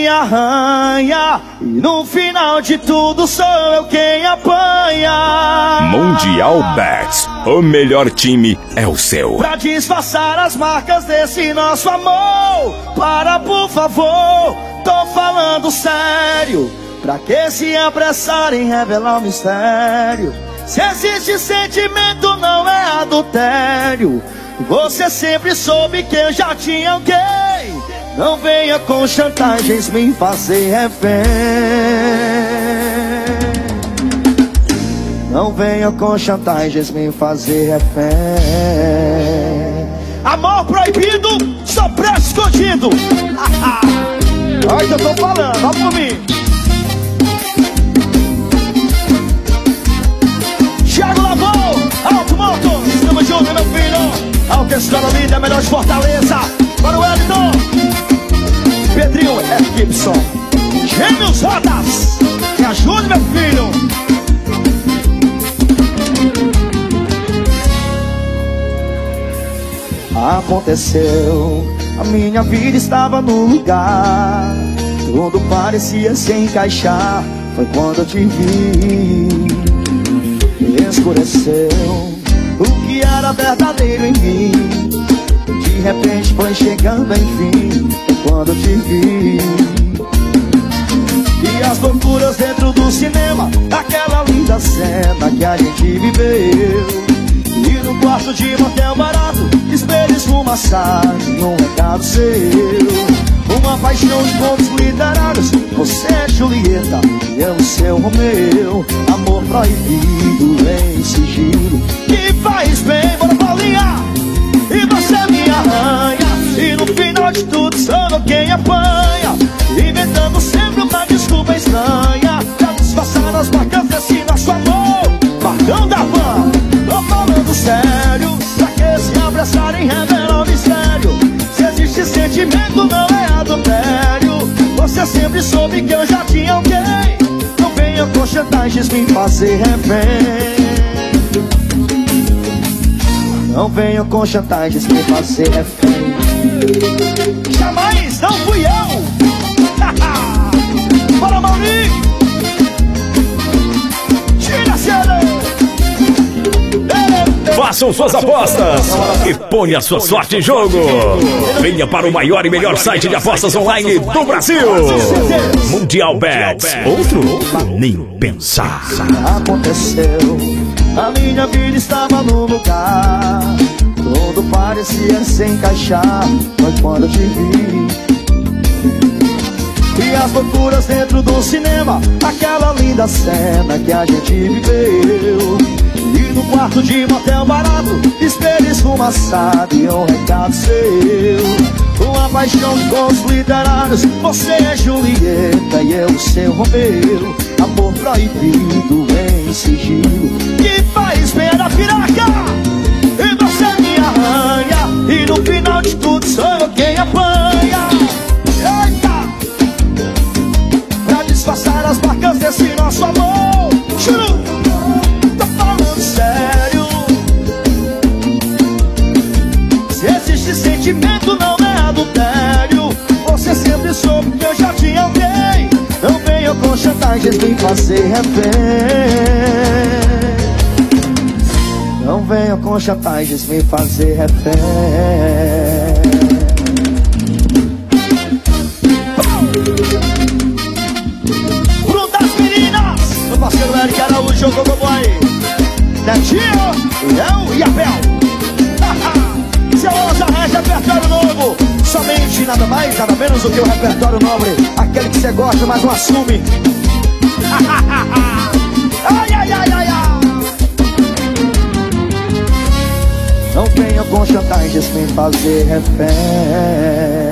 arranha e no final de tudo sou eu quem apanha. Mundial Bets, o melhor time é o seu. Pra disfarçar as marcas desse nosso amor, para por favor, tô falando sério. Pra que se apressar em revelar o mistério? Se existe sentimento não é adultério. Você sempre soube que eu já tinha alguém. Não venha com chantagens me fazer refém. Não venha com chantagens me fazer refém. Amor proibido, só preço escondido. Olha que eu tô falando, olha por mim. Thiago Lavou, Alto Moto, estamos juntos, meu filho. Alta Escola Líder, melhor de Fortaleza. Para o Wellington, Pedrinho F. Gibson, Gêmeos Rodas. Me ajude, meu filho. Aconteceu, a minha vida estava no lugar. Tudo parecia se encaixar. Foi quando eu te vi. Escureceu o que era verdadeiro em mim. De repente foi chegando enfim. Foi quando eu te vi. E as loucuras dentro do cinema, aquela linda cena que a gente viveu. E no quarto de motel barato, espelho esfumaçado e um recado seu. Uma paixão de contos literários. Você é Julieta e eu seu Romeu. Amor proibido em sigilo que faz bem, bora Paulinha. E você me arranha e no final de tudo sou quem apanha. Inventando sempre uma desculpa estranha pra disfarçar as marcas desse nosso amor. Marcão da van, tô falando sério. Pra que se apressar em revelar o mistério? Se existe sentimento não é adultério. Você sempre soube que eu já tinha alguém. Não venha com chantagens me fazer refém. Não venha com chantagens me fazer refém. Jamais não fui eu. Bora, Mauri. Tira cedo. Façam suas apostas e ponha sua sorte em jogo. Venha para o maior e melhor site de apostas online do Brasil. Mundial Bets. Outro nem pensar. Aconteceu, a minha vida estava no lugar. Tudo parecia se encaixar. Foi quando eu te vi. E as loucuras dentro do cinema, aquela linda cena que a gente viveu. E no quarto de motel barato, espelho esfumaçado e um recado seu. Uma paixão de contos literários. Você é Julieta e eu seu Romeu. Amor proibido em sigilo que faz bem da piraca. E você me arranha e no final de tudo sou eu quem apanha. Eita! Pra disfarçar as marcas desse nosso amor. Churu! Tô falando sério. Se existe sentimento não é adultério. Você sempre soube que eu já tinha alguém. Não venha com chantagens me fazer refém. Não venha com chantagens me fazer refém. Pro das meninas, meu parceiro Eric Araújo jogou como aí. Netinho, Leão e Abel. Seu Oza Rege, repertório novo. Somente nada mais, nada menos do que o repertório nobre. Aquele que você gosta, mas não assume. Ai, ai, ai, ai, ai. Não venha com chantagens me fazer refém.